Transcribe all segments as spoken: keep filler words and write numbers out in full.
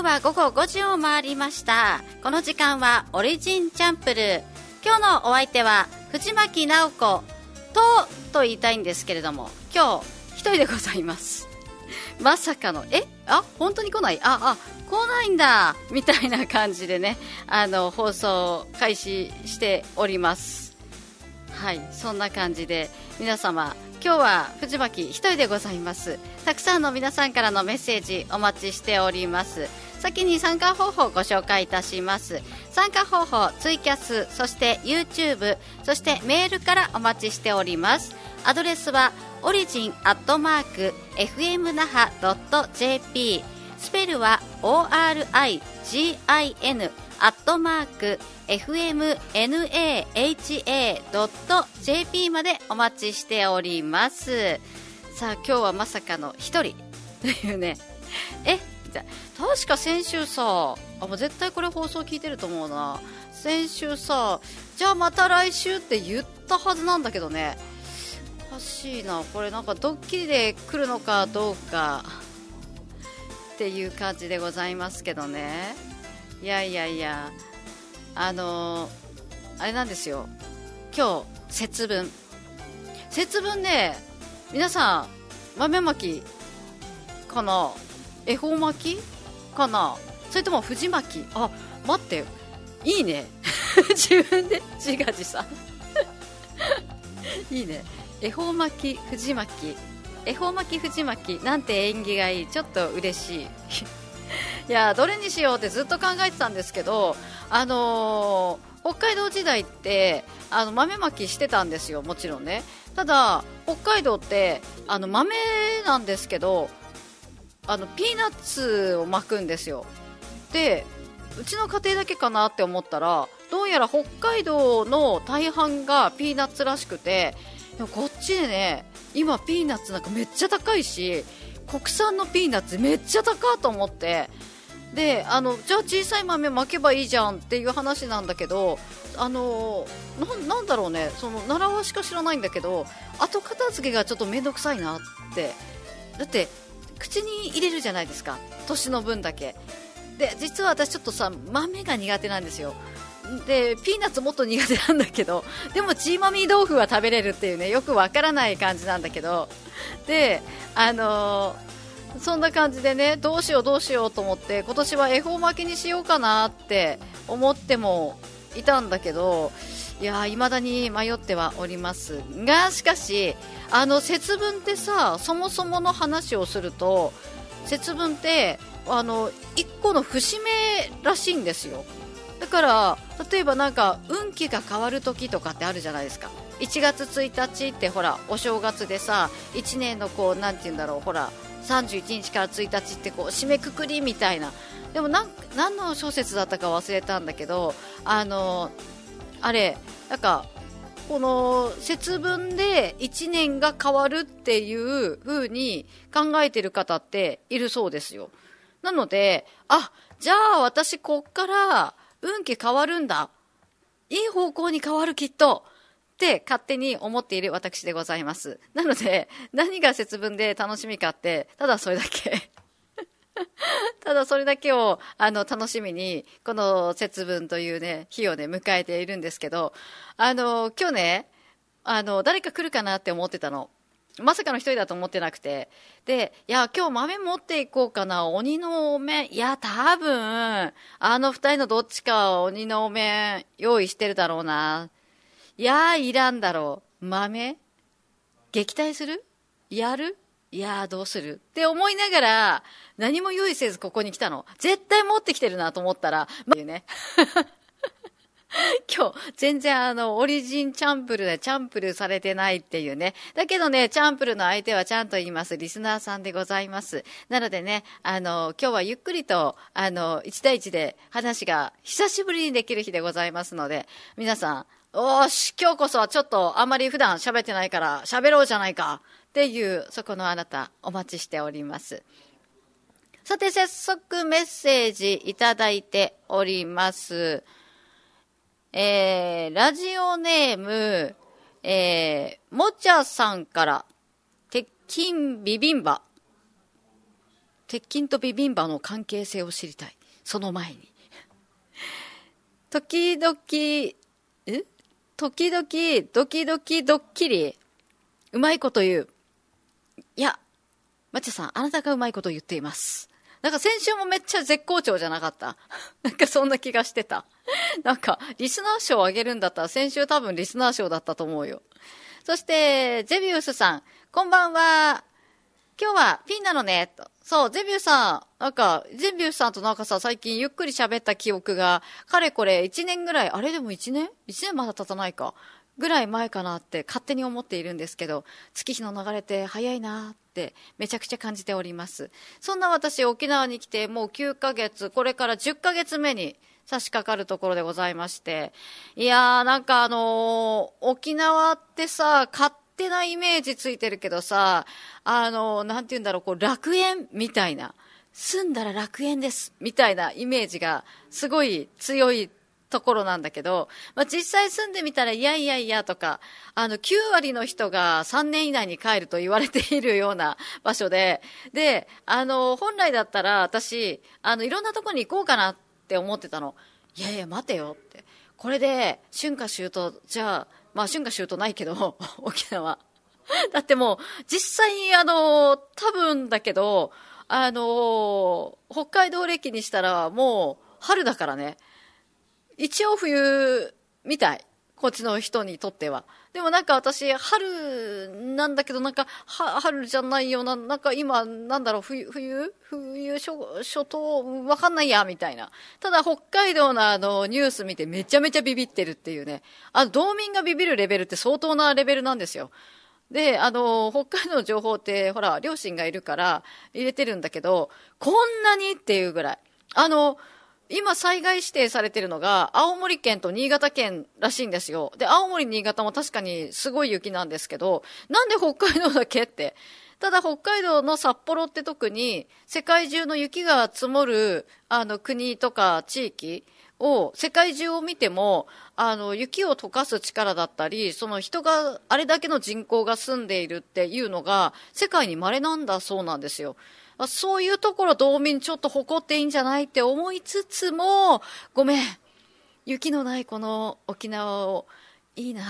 は午後ごじを回りました。この時間はオリジンチャンプルー。今日のお相手は藤巻直子とと言いたいんですけれども、今日一人でございます。まさかのえあ本当に来ないああ来ないんだみたいな感じでね、あの放送開始しております。はい、そんな感じで皆様、今日は藤巻一人でございます。たくさんの皆さんからのメッセージお待ちしております。先に参加方法をご紹介いたします。参加方法、ツイキャス、そして YouTube、そしてメールからお待ちしております。アドレスはオリジンアットマーク エフエムナハドットジェーピー、 スペルは オーアールアイジーアイエヌ アットマーク エフエムナハ ドットジェーピー までお待ちしております。さあ今日はまさかの一人というね、えじゃ確か先週さあ、もう絶対これ放送聞いてると思うな。先週さ、じゃあまた来週って言ったはずなんだけどね、おかしいな、これなんかドッキリで来るのかどうかっていう感じでございますけどね。いやいやいや、あのー、あれなんですよ、今日節分節分ね、皆さん豆まきかな、恵方巻きかな、それとも藤巻き、あ待っていいね自分で自画自賛いいね、恵方巻き藤巻き、恵方巻き藤巻きなんて縁起がいい、ちょっと嬉しいいやどれにしようってずっと考えてたんですけど、あのー、北海道時代ってあの豆まきしてたんですよ、もちろんね。ただ北海道ってあの豆なんですけど、あのピーナッツを巻くんですよ。でうちの家庭だけかなって思ったら、どうやら北海道の大半がピーナッツらしくて、でもこっちでね今ピーナッツなんかめっちゃ高いし、国産のピーナッツめっちゃ高いと思って、であのじゃあ小さい豆巻けばいいじゃんっていう話なんだけど、あの な, なんだろうね、その習わしか知らないんだけど、後片付けがちょっとめんどくさいなって。だって口に入れるじゃないですか、年の分だけで。実は私ちょっとさ豆が苦手なんですよ。でピーナッツもっと苦手なんだけど、でもチーマミー豆腐は食べれるっていうね、よくわからない感じなんだけど、であのーそんな感じでね、どうしようどうしようと思って、今年は恵方巻きにしようかなって思ってもいたんだけど、いやー未だに迷ってはおりますが、しかしあの節分ってさ、そもそもの話をすると、節分ってあのいっこの節目らしいんですよ。だから例えばなんか運気が変わる時とかってあるじゃないですか。いちがつついたちってほらお正月でさ、いちねんのこうなんて言うんだろう、ほらさんじゅういちにちからついたちってこう締めくくりみたいな。でもなん何の小説だったか忘れたんだけど、あのあれなんかこの節分でいちねんが変わるっていう風に考えてる方っているそうですよ。なので、あ、じゃあ私こっから運気変わるんだ、いい方向に変わるきっとって勝手に思っている私でございます。なので何が節分で楽しみかって、ただそれだけただそれだけをあの楽しみにこの節分というね日をね迎えているんですけど、あの今日ねあの誰か来るかなって思ってたの。まさかの一人だと思ってなくて、でいや今日豆持っていこうかな、鬼のお面、いや多分あの二人のどっちか鬼のお面用意してるだろうな、いやーいらんだろう、豆撃退する、やる、いやーどうするって思いながら何も用意せずここに来たの。絶対持ってきてるなと思ったら、まあ、ね今日全然あのオリジンチャンプルでチャンプルされてないっていうね。だけどねチャンプルの相手はちゃんと言います、リスナーさんでございます。なのでね、あの今日はゆっくりとあのいち対いちで話が久しぶりにできる日でございますので、皆さんおーし今日こそはちょっとあんまり普段喋ってないから喋ろうじゃないかっていうそこのあなたお待ちしております。さて早速メッセージいただいております。えー、ラジオネーム、えー、もちゃさんから鉄筋ビビンバ、 鉄筋とビビンバの関係性を知りたい。その前に。時々、え時々、ドキドキドッキリ。うまいこと言う。いや、まちゃさん、あなたがうまいこと言っています。なんか先週もめっちゃ絶好調じゃなかったなんかそんな気がしてた。なんか、リスナー賞をあげるんだったら先週多分リスナー賞だったと思うよ。そして、ゼビウスさん、こんばんは。今日はピンなのね。とそう、ゼビウスさん、なんか、ゼビウスさんとなんかさ、最近ゆっくり喋った記憶が、かれこれいちねんぐらい、あれでもいちねん ?いち 年まだ経たないか。ぐらい前かなって勝手に思っているんですけど、月日の流れって早いなってめちゃくちゃ感じております。そんな私、沖縄に来てもうきゅうかげつ、これからじゅっかげつめに差し掛かるところでございまして、いやーなんかあのー、沖縄ってさ、勝手なイメージついてるけどさ、あのー、なんて言うんだろう、こう楽園みたいな、住んだら楽園ですみたいなイメージがすごい強いところなんだけど、まあ、実際住んでみたらいやいやいやとか、あのきゅうわりの人がさんねん以内に帰ると言われているような場所で、で、あの本来だったら私、あのいろんなところに行こうかなって思ってたの。いやいや待てよって。これで春夏秋冬、じゃあ、まあ春夏秋冬ないけど、沖縄。だってもう実際にあの、多分だけど、あの、北海道歴にしたらもう春だからね。一応冬みたい。こっちの人にとっては。でもなんか私、春なんだけど、なんか、は春じゃないような、なんか今、なんだろう、冬、冬冬初、初冬、わかんないや、みたいな。ただ、北海道のあの、ニュース見てめちゃめちゃビビってるっていうね。あの、道民がビビるレベルって相当なレベルなんですよ。で、あの、北海道の情報って、ほら、両親がいるから入れてるんだけど、こんなにっていうぐらい。あの、今災害指定されてるのが青森県と新潟県らしいんですよ。で、青森、新潟も確かにすごい雪なんですけど、なんで北海道だけって。ただ北海道の札幌って特に世界中の雪が積もるあの国とか地域を世界中を見てもあの雪を溶かす力だったり、その人があれだけの人口が住んでいるっていうのが世界に稀なんだそうなんですよ。そういうところ道民ちょっと誇っていいんじゃないって思いつつも、ごめん、雪のないこの沖縄をいいなって、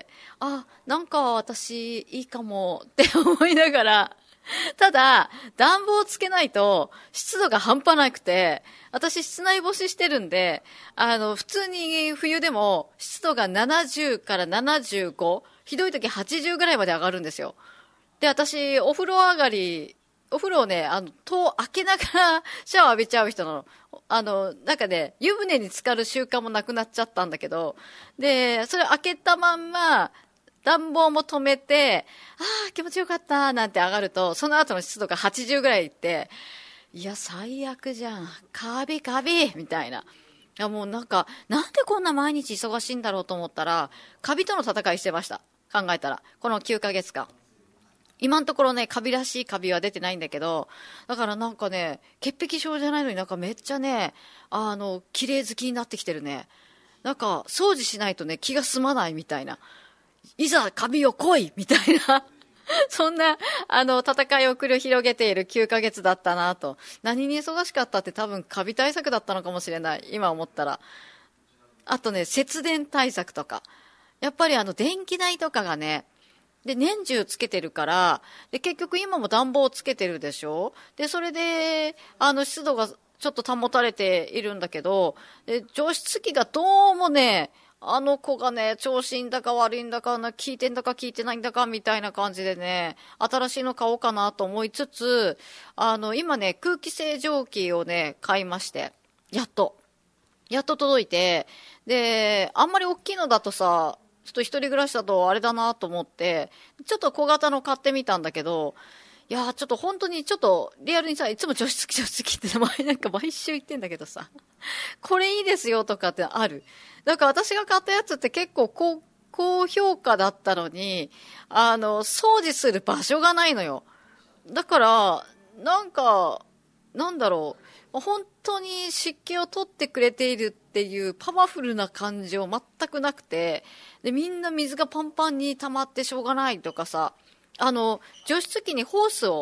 あ、なんか私いいかもって思いながら、ただ暖房つけないと湿度が半端なくて、私室内干ししてるんで、あの普通に冬でも湿度がななじゅうからななじゅうご、ひどい時はちじゅうぐらいまで上がるんですよ。で、私お風呂上がりお風呂をね、あの、戸を開けながらシャワー浴びちゃう人なの。あの、なんかね、湯船に浸かる習慣もなくなっちゃったんだけど、で、それ開けたまんま、暖房も止めて、ああ、気持ちよかった、なんて上がると、その後の湿度がはちじゅうぐらいいって、いや、最悪じゃん。カビカビみたいな。いや、もうなんか、なんでこんな毎日忙しいんだろうと思ったら、カビとの戦いしてました。考えたら。このきゅうかげつかん。今のところね、カビらしいカビは出てないんだけど、だからなんかね、潔癖症じゃないのになんかめっちゃね、あの、綺麗好きになってきてるね。なんか、掃除しないとね、気が済まないみたいな。いざカビを来いみたいな。そんな、あの、戦いを繰り広げているきゅうかげつだったなと。何に忙しかったって多分カビ対策だったのかもしれない。今思ったら。あとね、節電対策とか。やっぱりあの、電気代とかがね、で、年中つけてるから、で、結局今も暖房つけてるでしょ。で、それで、あの、湿度がちょっと保たれているんだけど、で、除湿機がどうもね、あの子がね、調子いいんだか悪いんだか、効いてんだか効いてないんだかみたいな感じでね、新しいの買おうかなと思いつつ、あの、今ね、空気清浄機をね、買いまして、やっと。やっと届いて、で、あんまり大きいのだとさ、ちょっと一人暮らしだとあれだなと思って、ちょっと小型の買ってみたんだけど、いやーちょっと本当にちょっとリアルにさ、いつも除湿機除湿機って前なんか毎週言ってんだけどさ、これいいですよとかってある。だから私が買ったやつって結構高、高評価だったのに、あの、掃除する場所がないのよ。だから、なんか、なんだろう、本当に湿気を取ってくれているっていうパワフルな感情全くなくて、で、みんな水がパンパンに溜まってしょうがないとかさ、あの、除湿機にホースを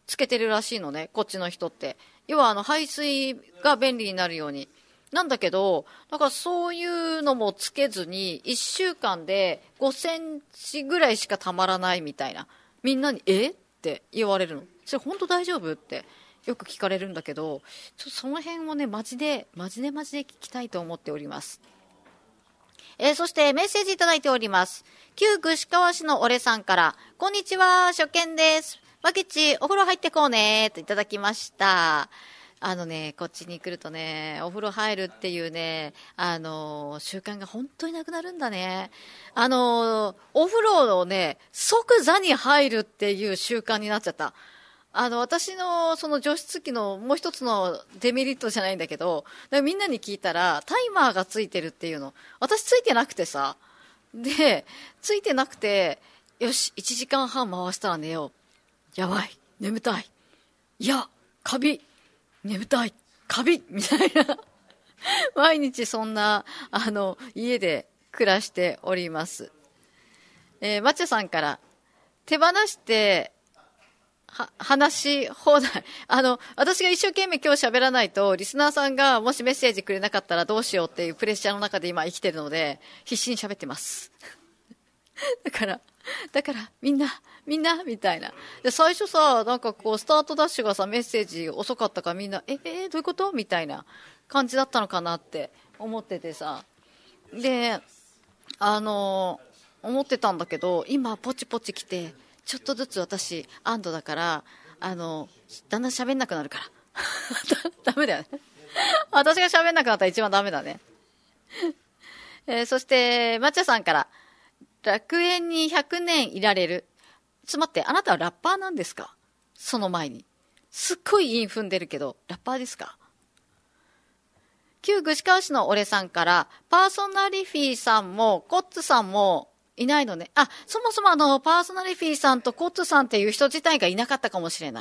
つけてるらしいのね、こっちの人って。要はあの排水が便利になるように。なんだけど、だからそういうのもつけずに、いっしゅうかんでごセンチぐらいしかたまらないみたいな。みんなに、えって言われるの。それ本当大丈夫ってよく聞かれるんだけど、ちょっとその辺をね、マジで、マジでマジで聞きたいと思っております。えー、そしてメッセージいただいております。旧串川市の俺さんから、こんにちは、初見です。わけち、お風呂入ってこうね、といただきました。あのね、こっちに来るとね、お風呂入るっていうね、あのー、習慣が本当になくなるんだね。あのー、お風呂をね、即座に入るっていう習慣になっちゃった。あの、私のその除湿機のもう一つのデメリットじゃないんだけど、みんなに聞いたら、タイマーがついてるっていうの。私ついてなくてさ。で、ついてなくて、よし、いちじかんはん回したら寝よう。やばい、眠たい。いや、カビ。眠たい、カビみたいな毎日そんなあの家で暮らしております。えー、マッチャさんから手放しては話し放題。あの私が一生懸命今日喋らないとリスナーさんがもしメッセージくれなかったらどうしようっていうプレッシャーの中で今生きてるので必死に喋ってますだからだからみんなみんなみたいな。で最初さ、なんかこうスタートダッシュがさメッセージ遅かったからみんなええー、どういうことみたいな感じだったのかなって思っててさ、であのー、思ってたんだけど今ポチポチ来てちょっとずつ私安堵だからあのだんだん喋んなくなるからダメだよね私が喋んなくなったら一番ダメだねえー、そして抹茶さんから楽園にひゃくねんいられる。ちょっと待って、あなたはラッパーなんですか？その前に。すっごい韻踏んでるけど、ラッパーですか？旧串川市の俺さんから、パーソナリフィーさんも、コッツさんもいないのね。あ、そもそもあの、パーソナリフィーさんとコッツさんっていう人自体がいなかったかもしれない。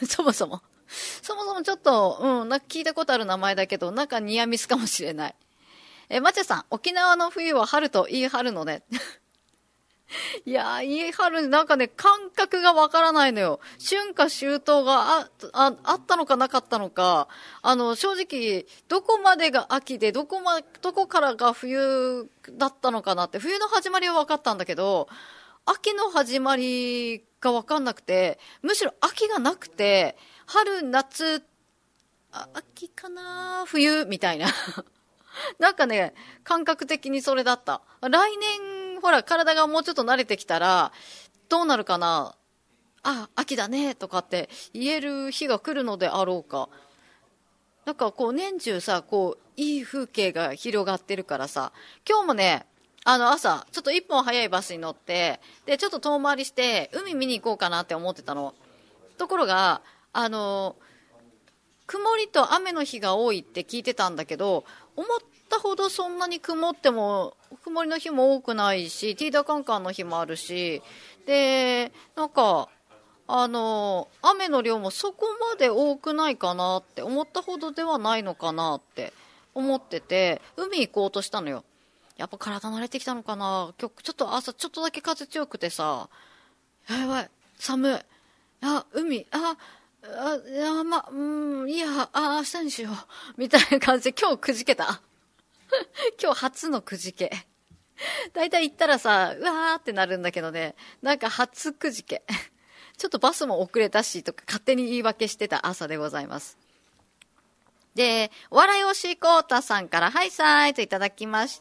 そもそも。そもそもちょっと、うん、なんか聞いたことある名前だけど、なんかニアミスかもしれない。え、マチャさん、沖縄の冬は春と言い張るのね。いやー、言い張る、なんかね、感覚がわからないのよ。春夏秋冬があ、あ、あったのかなかったのか。あの、正直、どこまでが秋で、どこま、どこからが冬だったのかなって。冬の始まりは分かったんだけど、秋の始まりが分かんなくて、むしろ秋がなくて、春、夏、あ、秋かな冬みたいな。なんかね、感覚的にそれだった。来年、ほら、体がもうちょっと慣れてきたら、どうなるかな、あ、秋だね、とかって言える日が来るのであろうか。なんかこう、年中さ、こう、いい風景が広がってるからさ、今日もね、あの朝、ちょっと一本早いバスに乗って、で、ちょっと遠回りして、海見に行こうかなって思ってたの。ところが、あの、曇りと雨の日が多いって聞いてたんだけど、思ったほどそんなに曇っても曇りの日も多くないし、ティーダカンカンの日もあるし、でなんかあの雨の量もそこまで多くないかなって、思ったほどではないのかなって思ってて、海行こうとしたのよ。やっぱ体慣れてきたのかな。今日ちょっと朝ちょっとだけ風強くてさ、やばい寒い、あ海ああ、いや、ま、うん、いや、あ、明日にしよう。みたいな感じで、今日くじけた。今日初のくじけ。だいたい行ったらさ、うわーってなるんだけどね、なんか初くじけ。ちょっとバスも遅れたし、とか勝手に言い訳してた朝でございます。で、お笑い推しこうたさんから、はいさーいといただきました。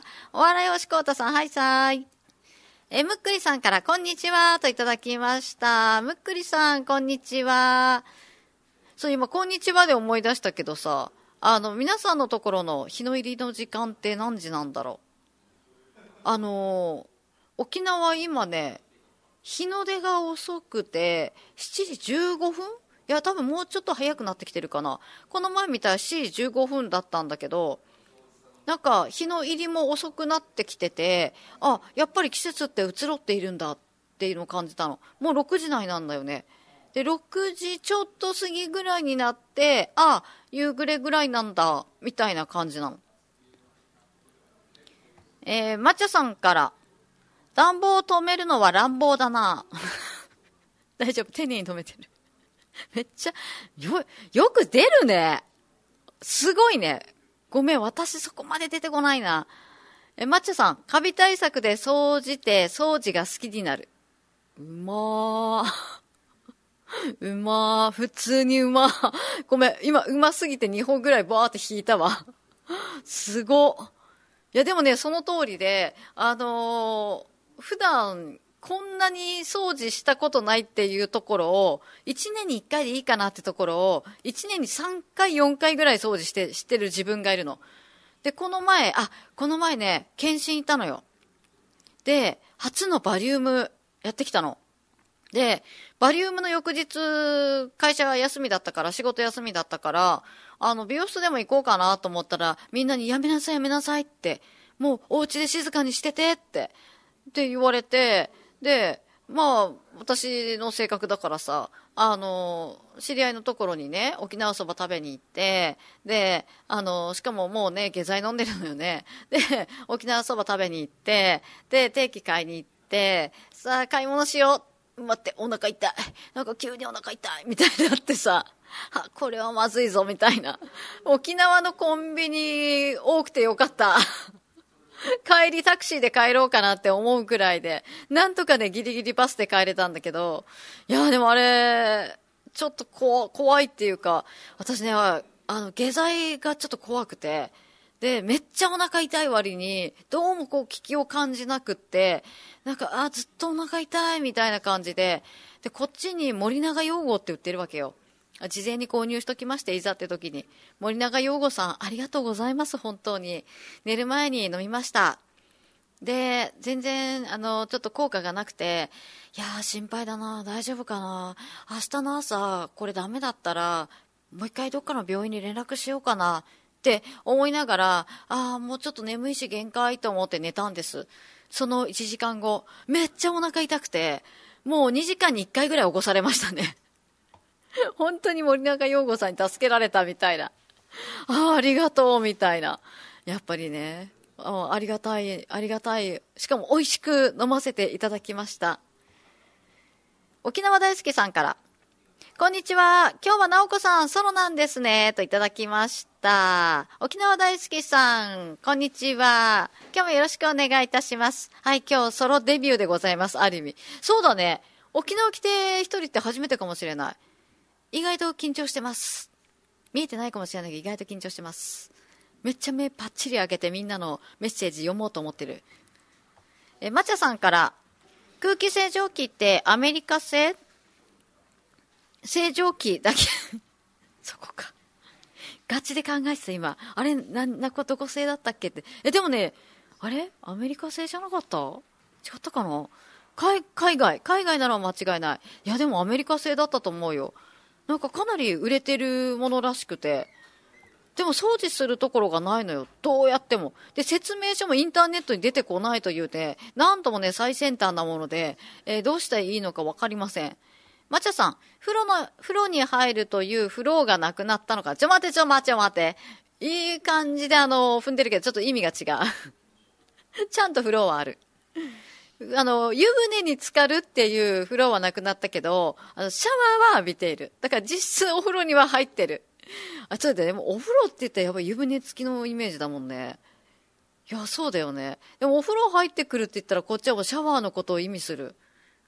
お笑い推しこうたさん、はいさーい。え、むっくりさんから、こんにちはといただきました。むっくりさん、こんにちは。そう、今、こんにちはで思い出したけどさ、あの、皆さんのところの日の入りの時間って何時なんだろう。あのー、沖縄今ね、日の出が遅くて、しちじじゅうごふん？いや、多分もうちょっと早くなってきてるかな。この前見たらしちじじゅうごふんだったんだけど、なんか日の入りも遅くなってきてて、あ、やっぱり季節って移ろっているんだっていうのを感じたの。もうろくじ台なんだよね。で、ろくじちょっと過ぎぐらいになって、あ、夕暮れぐらいなんだみたいな感じなの。えー、マチャさんから、暖房を止めるのは乱暴だな大丈夫、丁寧に止めてるめっちゃ、よ、よく出るね。すごいね。ごめん、私そこまで出てこないな。え、マッチョさん、カビ対策で掃除て、掃除が好きになる。うまー。うまー。普通にうまー。ごめん、今、うますぎてにほんぐらいバーって引いたわ。すごっ。いや、でもね、その通りで、あのー、普段、こんなに掃除したことないっていうところを、いちねんにいっかいでいいかなってところを、いちねんにさんかい、よんかいぐらい掃除して、してる自分がいるの。で、この前、あ、この前ね、検診行ったのよ。で、初のバリウムやってきたの。で、バリウムの翌日、会社が休みだったから、仕事休みだったから、あの、美容室でも行こうかなと思ったら、みんなにやめなさいやめなさいって、もうお家で静かにしててって、って言われて、で、まあ、私の性格だからさ、あの、知り合いのところにね、沖縄そば食べに行って、で、あの、しかももうね、下剤飲んでるのよね。で、沖縄そば食べに行って、で、定期買いに行って、さあ、買い物しよう。待って、お腹痛い。なんか急にお腹痛い。みたいになってさ、あ、これはまずいぞ、みたいな。沖縄のコンビニ多くてよかった。帰りタクシーで帰ろうかなって思うくらいで、なんとかね、ギリギリバスで帰れたんだけど、いやーでもあれ、ちょっと怖、怖いっていうか、私ね、あの、下剤がちょっと怖くて、で、めっちゃお腹痛い割に、どうもこう、危機を感じなくって、なんか、あ、ずっとお腹痛いみたいな感じで、で、こっちに森永養護って売ってるわけよ。事前に購入しときまして、いざって時に。森永養護さん、ありがとうございます、本当に。寝る前に飲みました。で、全然、あの、ちょっと効果がなくて、いやー、心配だな、大丈夫かな。明日の朝、これダメだったら、もう一回どっかの病院に連絡しようかな、って思いながら、ああ、もうちょっと眠いし限界と思って寝たんです。そのいちじかんご、めっちゃお腹痛くて、もうにじかんにいっかいぐらい起こされましたね。本当に森永陽子さんに助けられたみたいな。ああ、ありがとうみたいな。やっぱりね、あありがたい、ありがたい。しかも美味しく飲ませていただきました。沖縄大好きさんから。こんにちは。今日は直子さんソロなんですね。といただきました。沖縄大好きさん、こんにちは。今日もよろしくお願いいたします。はい、今日ソロデビューでございます。ある意味。そうだね。沖縄来て一人って初めてかもしれない。意外と緊張してます。見えてないかもしれないけど意外と緊張してます。めっちゃ目パッチリ開けてみんなのメッセージ読もうと思ってる。え、まちゃさんから、空気清浄機ってアメリカ製清浄機だけそこか。ガチで考えてた今。あれ、な、な、どこ製だったっけって。え、でもね、あれアメリカ製じゃなかった？違ったかな？海、海外。海外なら間違いない。いや、でもアメリカ製だったと思うよ。なんかかなり売れてるものらしくて。でも掃除するところがないのよ。どうやっても。で、説明書もインターネットに出てこないというね、なんともね、最先端なもので、えー、どうしたらいいのかわかりません。まちゃさん、風呂の、風呂に入るというフローがなくなったのか。ちょ待てちょ待てちょ待て。いい感じであの、踏んでるけど、ちょっと意味が違う。ちゃんとフローはある。あの、湯船に浸かるっていう風呂はなくなったけど、あの、シャワーは浴びている。だから実質お風呂には入ってる。あ、ちょっとでもお風呂って言ったらやっぱ湯船付きのイメージだもんね。いや、そうだよね。でもお風呂入ってくるって言ったらこっちはもうシャワーのことを意味する。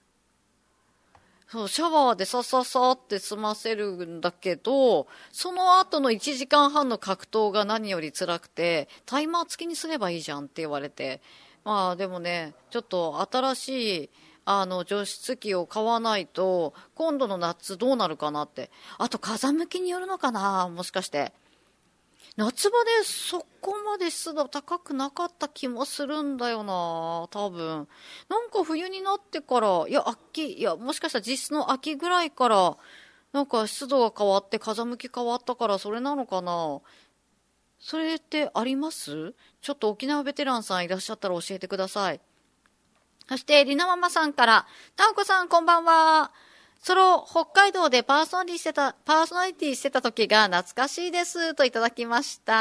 そう、シャワーでさささって済ませるんだけど、その後のいちじかんはんの格闘が何より辛くて、タイマー付きにすればいいじゃんって言われて。まあでもね、ちょっと新しい、あの、除湿機を買わないと、今度の夏どうなるかなって。あと風向きによるのかなもしかして。夏場でそこまで湿度高くなかった気もするんだよな多分。なんか冬になってから、いや、秋、いや、もしかしたら実質の秋ぐらいから、なんか湿度が変わって風向き変わったからそれなのかな。それってあります？ちょっと沖縄ベテランさんいらっしゃったら教えてください。そして、りなママさんから、たおこさんこんばんは。その北海道でパーソナリティしてた、パーソナリティしてた時が懐かしいですといただきました。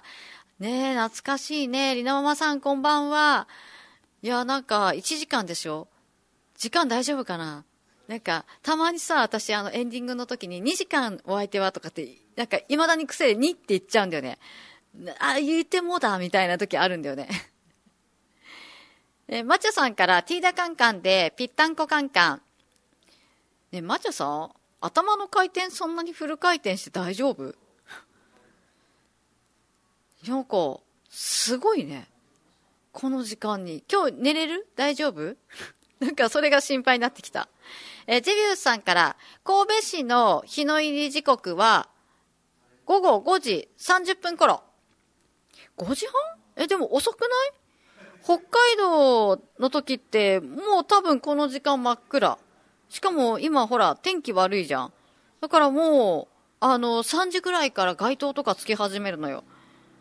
ねえ、懐かしいね。りなママさんこんばんは。いや、なんかいちじかんでしょ？時間大丈夫かな？ なんか、たまにさ、私、あの、エンディングの時ににじかんお相手はとかって、なんか、未だに癖でにって言っちゃうんだよね。あ、言ってもだ、みたいな時あるんだよね。え、マチャさんから、ティーダカンカンで、ぴったんこカンカン。ね、マチャさん、頭の回転そんなにフル回転して大丈夫？なんか、すごいね。この時間に。今日寝れる？大丈夫？なんかそれが心配になってきた。えー、ジェビウスさんから、神戸市の日の入り時刻は、午後ごじさんじゅっぷん頃。ごじはん？え、でも遅くない？北海道の時って、もう多分この時間真っ暗。しかも今ほら、天気悪いじゃん。だからもう、あの、さんじぐらいから街灯とかつき始めるのよ。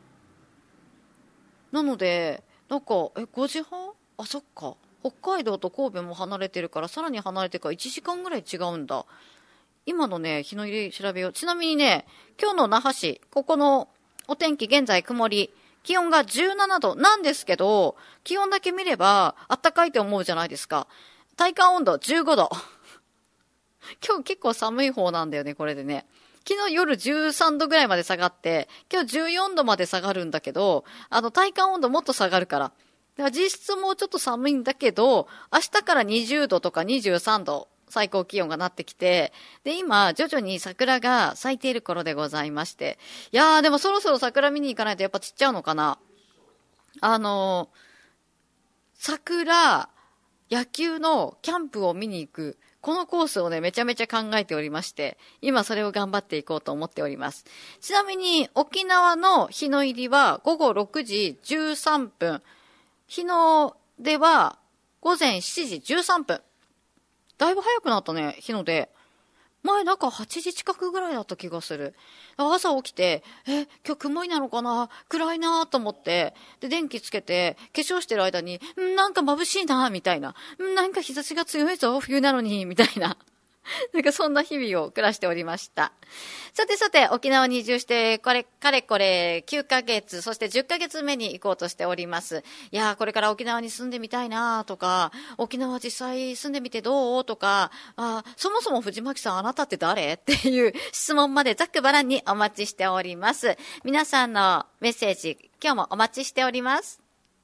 なので、なんか、え、ごじはん？あ、そっか。北海道と神戸も離れてるから、さらに離れてからいちじかんぐらい違うんだ。今のね、日の入り調べよう。ちなみにね、今日の那覇市、ここのお天気現在曇り、気温がじゅうななどなんですけど、気温だけ見ればあったかいって思うじゃないですか。体感温度じゅうごど。今日結構寒い方なんだよね、これでね。昨日夜じゅうさんどぐらいまで下がって、今日じゅうよんどまで下がるんだけど、あの体感温度もっと下がるから。だから実質もうちょっと寒いんだけど、明日からにじゅうどとかにじゅうさんど、最高気温がなってきて、で、今、徐々に桜が咲いている頃でございまして。いやー、でもそろそろ桜見に行かないとやっぱ散っちゃうのかな。あのー、桜、野球のキャンプを見に行く、このコースをね、めちゃめちゃ考えておりまして、今それを頑張っていこうと思っております。ちなみに、沖縄の日の入りは午後ろくじじゅうさんぷん。日の出は午前しちじじゅうさんぷん。だいぶ早くなったね、日の出。前なんかはちじ近くぐらいだった気がする。朝起きて、え、今日曇りなのかな？暗いなと思って、で、電気つけて、化粧してる間に、んなんか眩しいなみたいな。んなんか日差しが強いぞ、冬なのに、みたいな。なんかそんな日々を暮らしておりました。さてさて、沖縄に移住して、これ、かれこれきゅうかげつ、そしてじゅっかげつめに行こうとしております。いやー、これから沖縄に住んでみたいなとか、沖縄実際住んでみてどうとか、あ、そもそも藤巻さんあなたって誰っていう質問までざっくばらんにお待ちしております。皆さんのメッセージ、今日もお待ちしております。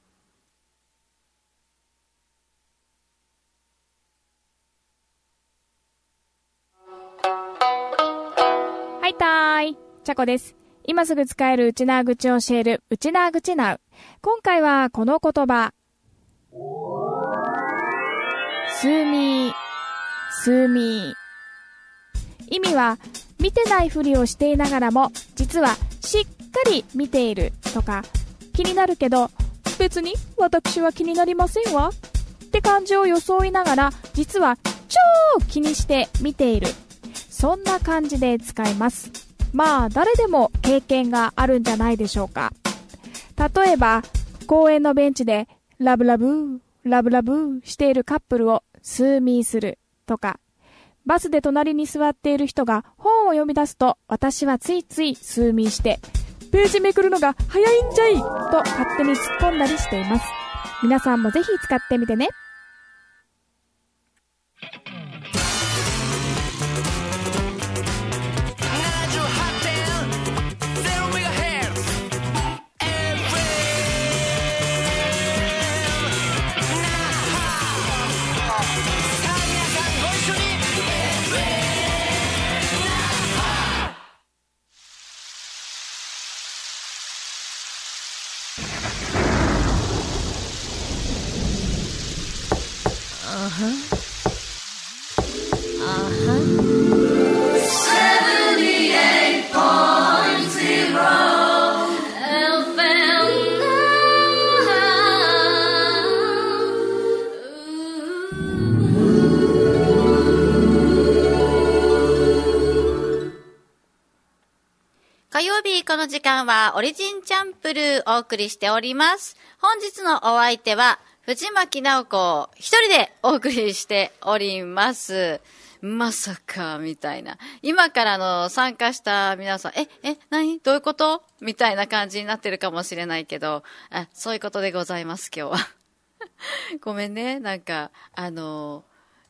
はいたーい、ちゃこです。今すぐ使えるウチナー口を教えるウチナー口ナウ。今回はこの言葉。スーミー、スーミー。意味は、見てないふりをしていながらも、実はしっかり見ているとか、気になるけど、別に私は気になりませんわって感じを装いながら、実は超気にして見ている。そんな感じで使います。まあ誰でも経験があるんじゃないでしょうか。例えば公園のベンチでラブラブーラブラブーしているカップルをスーミーするとか、バスで隣に座っている人が本を読み出すと私はついついスーミーしてページめくるのが早いんじゃいと勝手に突っ込んだりしています。皆さんもぜひ使ってみてね。 火曜日この時間はオリジンチャンプルーお送りしております。本日のお相手は藤巻直子一人でお送りしております。まさかみたいな。今からの参加した皆さん、え、え、何どういうことみたいな感じになってるかもしれないけど、あ、そういうことでございます今日は。ごめんね。なんか、あの、え、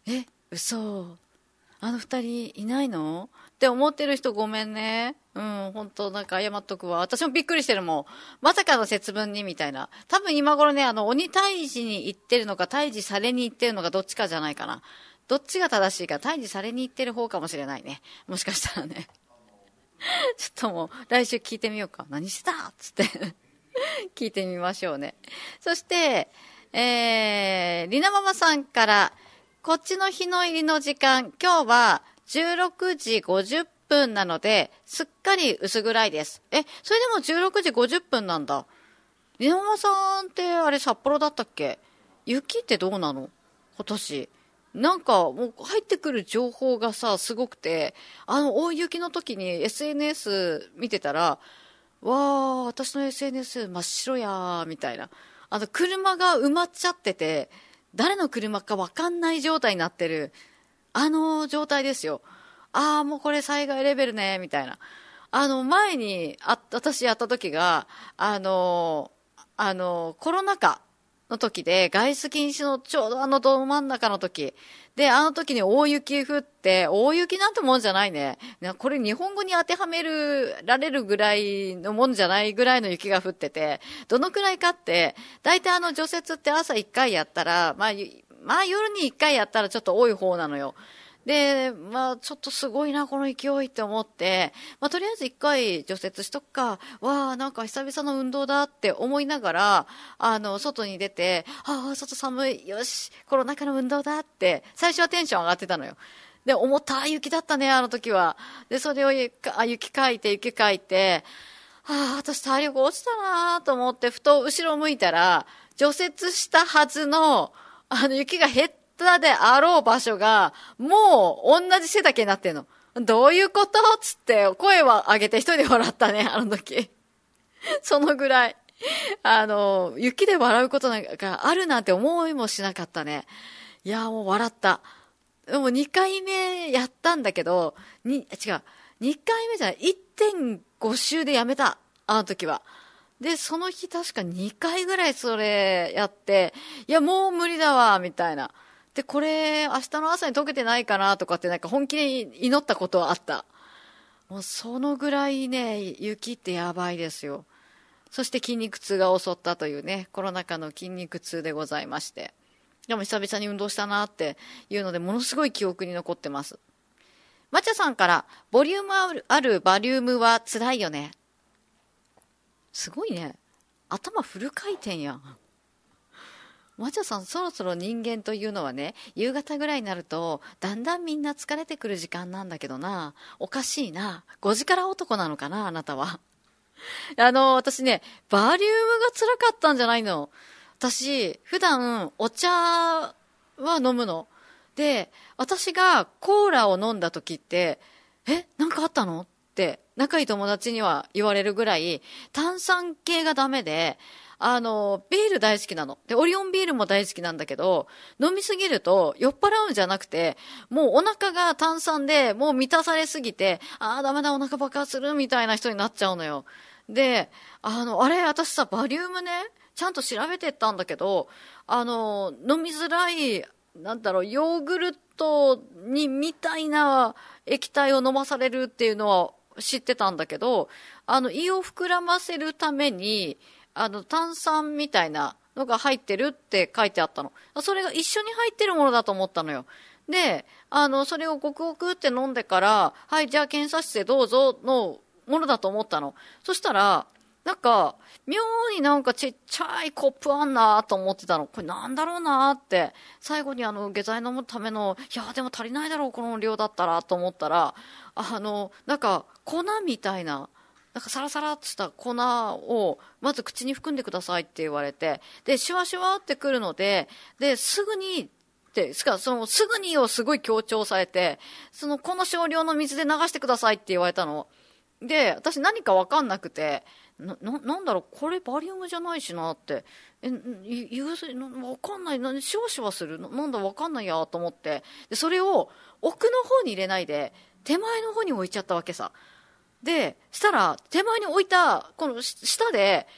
嘘、あの二人いないのって思ってる人ごめんね。うん、本当なんか謝っとくわ。私もびっくりしてるもん。まさかの節分にみたいな。多分今頃ね、あの、鬼退治に行ってるのか、退治されに行ってるのか、どっちかじゃないかな。どっちが正しいか、退治されに行ってる方かもしれないね。もしかしたらね。ちょっともう、来週聞いてみようか。何してたつって聞いてみましょうね。そして、えー、りなママさんから、こっちの日の入りの時間、今日はじゅうろくじごじゅっぷんなので、すっかり薄暗いです。え、それでもじゅうろくじごじゅっぷんなんだ。りなママさんってあれ札幌だったっけ？雪ってどうなの？今年。なんかもう入ってくる情報がさ、すごくて、あの大雪の時に エスエヌエス 見てたら、わー、私の エスエヌエス 真っ白やー、みたいな。あの車が埋まっちゃってて、誰の車か分かんない状態になってる、あの状態ですよ。ああ、もうこれ災害レベルね、みたいな。あの、前に、あ、私やった時が、あの、あの、コロナ禍の時で、外出禁止のちょうどあのど真ん中の時。で、あの時に大雪降って、大雪なんてもんじゃないね。これ日本語に当てはめる、られるぐらいのもんじゃないぐらいの雪が降ってて、どのくらいかって、大体あの除雪って朝いっかいやったら、まあ、まあ夜にいっかいやったらちょっと多い方なのよ。で、まあ、ちょっとすごいな、この勢いって思って、まあ、とりあえず一回除雪しとくか、わあ、なんか久々の運動だって思いながら、あの、外に出て、ああ、外寒い、よし、コロナ禍の運動だって、最初はテンション上がってたのよ。で、重たい雪だったね、あの時は。で、それをあ雪かいて、雪かいて、ああ、私体力落ちたなと思って、ふと後ろ向いたら、除雪したはずの、あの、雪が減って、であろう場所が、もう同じ背丈になってんの。どういうことつって声を上げて一人で笑ったね、あの時。そのぐらい。あの、雪で笑うことなんかあるなんて思いもしなかったね。いや、もう笑った。でもにかいめやったんだけど、に、違う、にかいめじゃない、いってんご 周でやめた。あの時は。で、その日確かにかいぐらいそれやって、いや、もう無理だわ、みたいな。で、これ、明日の朝に溶けてないかなとかってなんか本気で祈ったことはあった。もうそのぐらいね、雪ってやばいですよ。そして筋肉痛が襲ったというね、コロナ禍の筋肉痛でございまして。でも久々に運動したなっていうので、ものすごい記憶に残ってます。まちゃさんから、ボリュームある、あるバリウムは辛いよね。すごいね。頭フル回転やん。まちゃさん、そろそろ人間というのはね、夕方ぐらいになると、だんだんみんな疲れてくる時間なんだけどな。おかしいな。ごじから男なのかな、あなたは。あの、私ね、バリウムが辛かったんじゃないの。私、普段、お茶は飲むの。で、私がコーラを飲んだ時って、え、なんかあったのって、仲いい友達には言われるぐらい、炭酸系がダメで、あの、ビール大好きなの。で、オリオンビールも大好きなんだけど、飲みすぎると酔っ払うんじゃなくて、もうお腹が炭酸でもう満たされすぎて、ああ、ダメだ、お腹爆発するみたいな人になっちゃうのよ。で、あの、あれ、私さ、バリウムね、ちゃんと調べてったんだけど、あの、飲みづらい、なんだろう、ヨーグルトにみたいな液体を飲まされるっていうのは知ってたんだけど、あの、胃を膨らませるために、あの、炭酸みたいなのが入ってるって書いてあったの。それが一緒に入ってるものだと思ったのよ。で、あの、それをごくごくって飲んでから、はい、じゃあ検査室へどうぞのものだと思ったの。そしたら、なんか、妙になんかちっちゃいコップあんなと思ってたの。これなんだろうなって。最後にあの、下剤飲むための、いや、でも足りないだろう、この量だったら、と思ったら、あの、なんか、粉みたいな、なんかサラサラっとした粉をまず口に含んでくださいって言われて、で、シュワシュワってくるので、で、すぐに、で、しかもそのすぐにをすごい強調されて、そのこの少量の水で流してくださいって言われたの。で、私何かわかんなくて、な、な、なんだろう、これバリウムじゃないしなって、え、ゆず、わかんない、何、シュワシュワするな、なんだわかんないやと思って、で、それを奥の方に入れないで、手前の方に置いちゃったわけさ。で、したら、手前に置いた、この下で、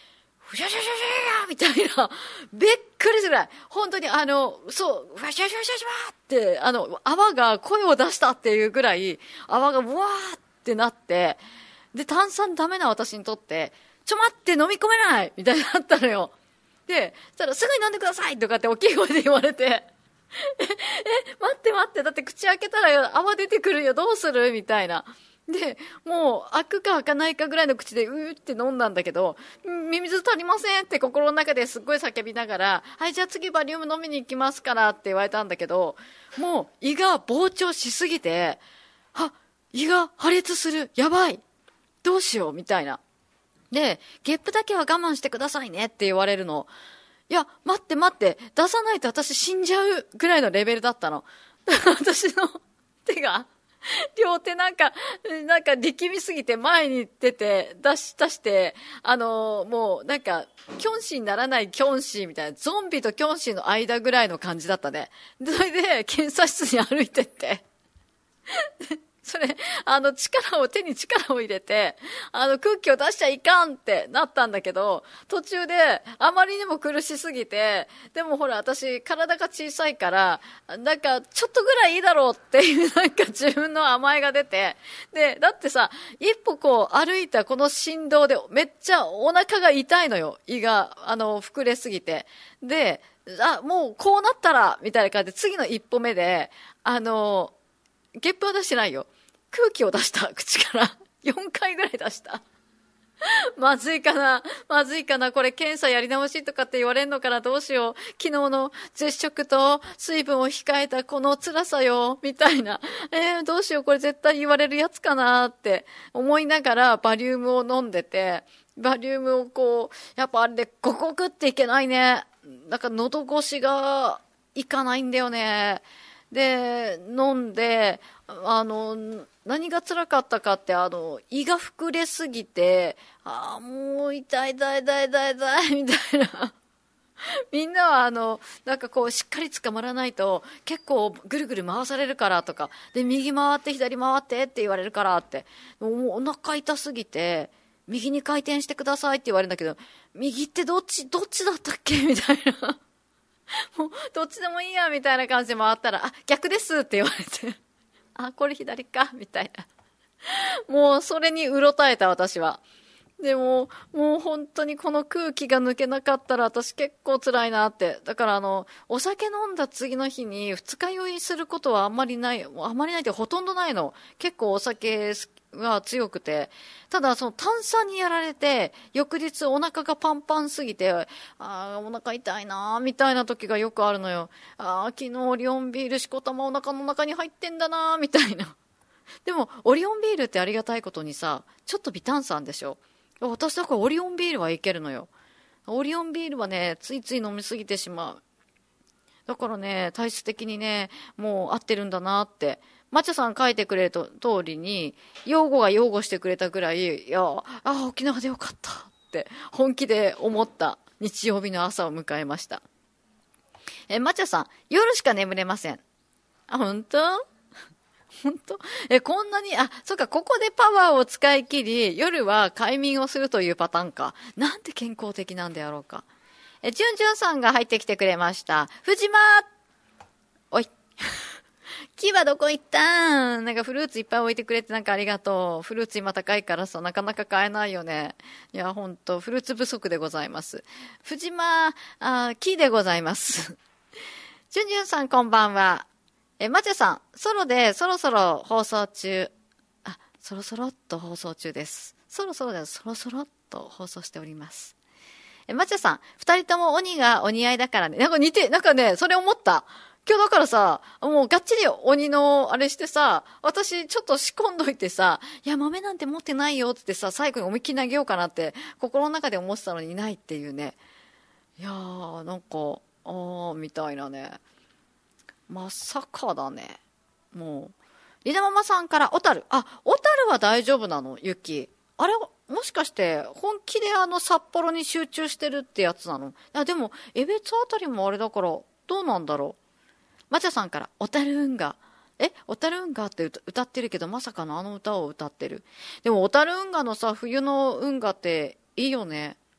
ふしゃしゃしゃしゃみたいな、びっくりするぐらい、本当にあの、そう、ふしゃしゃしゃしゃって、あの、泡が声を出したっていうぐらい、泡がうわーってなって、で、炭酸ダメな私にとって、ちょ待って飲み込めないみたいになったのよ。で、そしたらすぐに飲んでくださいとかって大きい声で言われて、え、え、待って待って、だって口開けたら泡出てくるよ、どうするみたいな。で、もう開くか開かないかぐらいの口でうーって飲んだんだけど、水足りませんって心の中ですっごい叫びながら、はい、じゃあ次バリウム飲みに行きますからって言われたんだけど、もう胃が膨張しすぎて、あ、胃が破裂する、やばい、どうしようみたいな。で、ゲップだけは我慢してくださいねって言われるの。いや、待って待って、出さないと私死んじゃうぐらいのレベルだったの。私の手が、両手なんか、なんか力みすぎて前に出て、出し、出して、あのー、もうなんか、キョンシーにならないキョンシーみたいな、ゾンビとキョンシーの間ぐらいの感じだったね。それで、検査室に歩いてって、それ、あの、力を、手に力を入れて、あの、空気を出しちゃいかんってなったんだけど、途中で、あまりにも苦しすぎて、でもほら、私、体が小さいから、なんか、ちょっとぐらいいいだろうっていう、なんか自分の甘えが出て、で、だってさ、一歩こう、歩いたこの振動で、めっちゃお腹が痛いのよ。胃が、あの、膨れすぎて。で、あ、もうこうなったら、みたいな感じで、次の一歩目で、あの、ゲップは出してないよ。空気を出した。口から。よんかいぐらい出した。まずいかなまずいかなこれ検査やり直しとかって言われんのかな、どうしよう。昨日の絶食と水分を控えたこの辛さよ。みたいな。えー、どうしよう。これ絶対言われるやつかなって思いながらバリウムを飲んでて、バリウムをこう、やっぱあれでゴクゴクっていけないね。なんか喉越しがいかないんだよね。で、飲んで、あの、何が辛かったかって、あの、胃が膨れすぎて、ああ、もう痛い痛い痛い痛い痛い、みたいな。みんなは、あの、なんかこう、しっかり捕まらないと、結構ぐるぐる回されるからとか、で、右回って左回ってって言われるからって、もうお腹痛すぎて、右に回転してくださいって言われるんだけど、右ってどっち、どっちだったっけみたいな。もう、どっちでもいいや、みたいな感じで回ったら、あ、逆ですって言われて。あ、これ左かみたいな。もうそれにうろたえた私は。でも、もう本当にこの空気が抜けなかったら私結構辛いなって。だからあの、お酒飲んだ次の日に二日酔いすることはあんまりない、あんまりないってほとんどないの。結構お酒が強くて。ただその炭酸にやられて、翌日お腹がパンパンすぎて、ああ、お腹痛いなみたいな時がよくあるのよ。ああ、昨日オリオンビールしこたまお腹の中に入ってんだなみたいな。でも、オリオンビールってありがたいことにさ、ちょっと微炭酸でしょ。私だからオリオンビールはいけるのよ。オリオンビールはね、ついつい飲みすぎてしまう。だからね、体質的にね、もう合ってるんだなって。マチャさん書いてくれると通りに、擁護が擁護してくれたぐらい、いや、あ、沖縄でよかったって本気で思った日曜日の朝を迎えました。え、マチャさん、夜しか眠れません。あ、本当？本当？え、こんなに、あ、そっか、ここでパワーを使い切り、夜は快眠をするというパターンか。なんて健康的なんであろうか。え、じゅんじゅんさんが入ってきてくれました。藤間！おい。木はどこ行ったん？なんかフルーツいっぱい置いてくれてなんかありがとう。フルーツ今高いからさ、なかなか買えないよね。いや、ほんと、フルーツ不足でございます。藤間、あ、木でございます。じゅんじゅんさんこんばんは。え、まちゃさん、ソロでそろそろ放送中。あ、そろそろっと放送中です。そろそろでそろそろっと放送しております。え、まちゃさん、二人とも鬼がお似合いだからね。なんか似て、なんかね、それ思った。今日だからさ、もうがっちり鬼のあれしてさ、私ちょっと仕込んどいてさ、いや豆なんて持ってないよってってさ、最後に思いっきり投げようかなって心の中で思ってたのにいないっていうね。いやー、なんか、あー、みたいなね。まさかだね。もう。リナママさんから小樽。あ、小樽は大丈夫なの？雪。あれ、もしかして本気であの札幌に集中してるってやつなの？いや、でも、江別あたりもあれだから、どうなんだろう。まちゃさんから、小樽運河。え、小樽運河って歌ってるけど、まさかのあの歌を歌ってる。でも、小樽運河のさ、冬の運河っていいよね。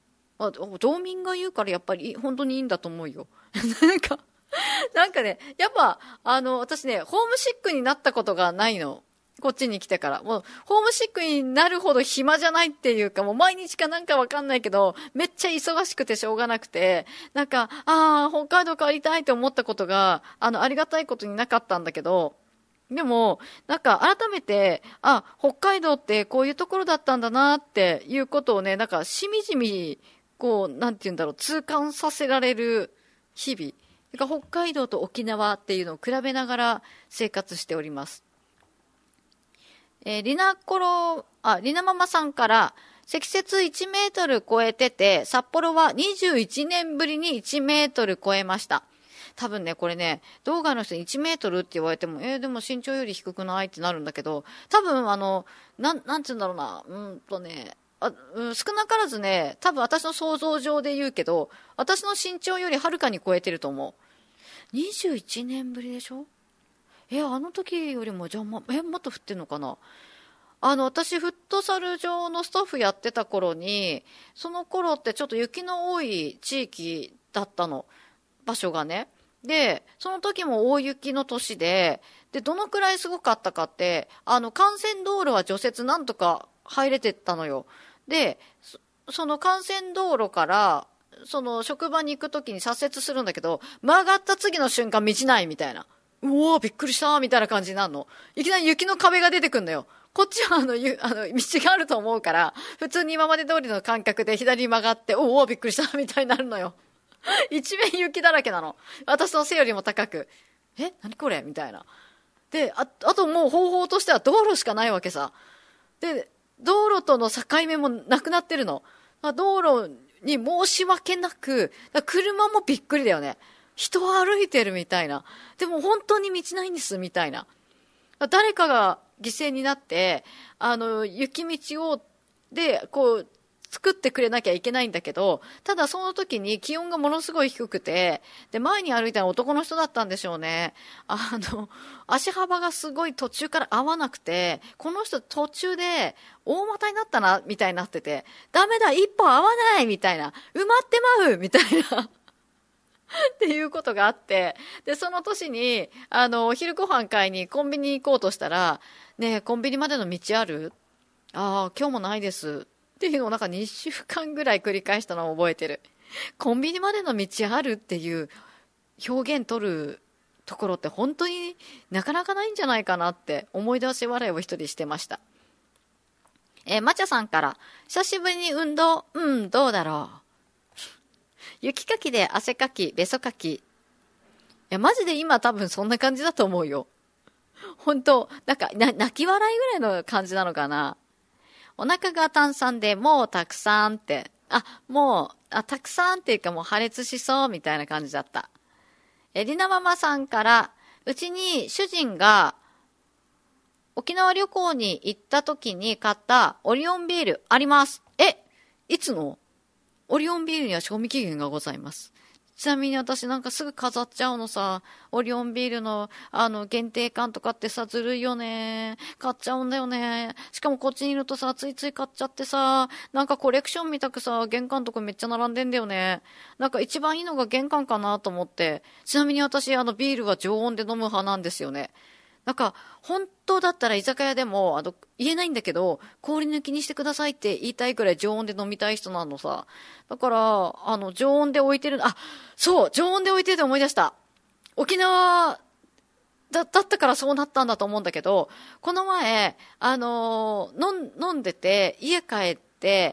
あ、道民が言うからやっぱり本当にいいんだと思うよ。なんか、なんかね、やっぱ、あの、私ね、ホームシックになったことがないの。こっちに来てから。もう、ホームシックになるほど暇じゃないっていうか、もう毎日かなんかわかんないけど、めっちゃ忙しくてしょうがなくて、なんか、ああ、北海道帰りたいと思ったことが、あの、ありがたいことになかったんだけど、でも、なんか改めて、あ、北海道ってこういうところだったんだなっていうことをね、なんかしみじみ、こう、なんて言うんだろう、痛感させられる日々。だから北海道と沖縄っていうのを比べながら生活しております。えー、リナコロ、あ、リナママさんから、積雪いちメートル超えてて、札幌はにじゅういちねんぶりにいちメートル超えました。多分ね、これね、動画の人にいちメートルって言われても、えー、でも身長より低くないってなるんだけど、多分あの、なん、なんて言うんだろうな、うんとね、あ、うん、少なからずね、多分私の想像上で言うけど、私の身長よりはるかに超えてると思う。にじゅういちねんぶりでしょ？え、あの時よりも、じゃあ、ま、え、もっと降ってんのかな？あの、私、フットサル場のスタッフやってた頃に、その頃ってちょっと雪の多い地域だったの。場所がね。で、その時も大雪の年で、で、どのくらいすごかったかって、あの、幹線道路は除雪なんとか入れてったのよ。で、そ、その幹線道路から、その職場に行く時に左折するんだけど、曲がった次の瞬間道ないみたいな。うおー、びっくりしたみたいな感じになるの。いきなり雪の壁が出てくんだよ。こっちはあの、ゆ、あの、道があると思うから、普通に今まで通りの感覚で左に曲がって、おお、びっくりしたみたいになるのよ。一面雪だらけなの。私の背よりも高く。え、何これみたいな。で、あ、あともう方法としては道路しかないわけさ。で、道路との境目もなくなってるの。道路に申し訳なく、車もびっくりだよね。人は歩いてるみたいな。でも本当に道ないんですみたいな。誰かが犠牲になって、あの、雪道を、で、こう、作ってくれなきゃいけないんだけど、ただその時に気温がものすごい低くて、で、前に歩いたのは男の人だったんでしょうね。あの、足幅がすごい途中から合わなくて、この人途中で大股になったな、みたいになってて、ダメだ、一歩合わないみたいな、埋まってまうみたいな。っていうことがあって、で、その年に、あの、お昼ご飯買いにコンビニ行こうとしたら、ねえ、コンビニまでの道ある？ああ、今日もないです。っていうのをなんかにしゅうかんぐらい繰り返したのを覚えてる。コンビニまでの道あるっていう表現取るところって本当になかなかないんじゃないかなって思い出し笑いを一人してました。えー、まちゃさんから、久しぶりに運動、うん、どうだろう。雪かきで汗かき、べそかき。いや、マジで今多分そんな感じだと思うよ。本当なんか、な、泣き笑いぐらいの感じなのかな。お腹が炭酸でもうたくさんって、あ、もう、あ、たくさんっていうかもう破裂しそうみたいな感じだった。えりなママさんから、うちに主人が沖縄旅行に行った時に買ったオリオンビールあります。え、いつの？オリオンビールには賞味期限がございます。ちなみに私なんかすぐ飾っちゃうのさ。オリオンビールのあの限定缶とかってさ、ずるいよね。買っちゃうんだよね。しかもこっちにいるとさ、ついつい買っちゃってさ、なんかコレクションみたくさ、玄関とかめっちゃ並んでんだよね。なんか一番いいのが玄関かなと思って。ちなみに私あのビールは常温で飲む派なんですよね。なんか、本当だったら居酒屋でも、あの、言えないんだけど、氷抜きにしてくださいって言いたいくらい常温で飲みたい人なのさ。だから、あの、常温で置いてる、あ、そう、常温で置いてるって思い出した。沖縄だ、だったからそうなったんだと思うんだけど、この前、あのー、飲ん、飲んでて、家帰って、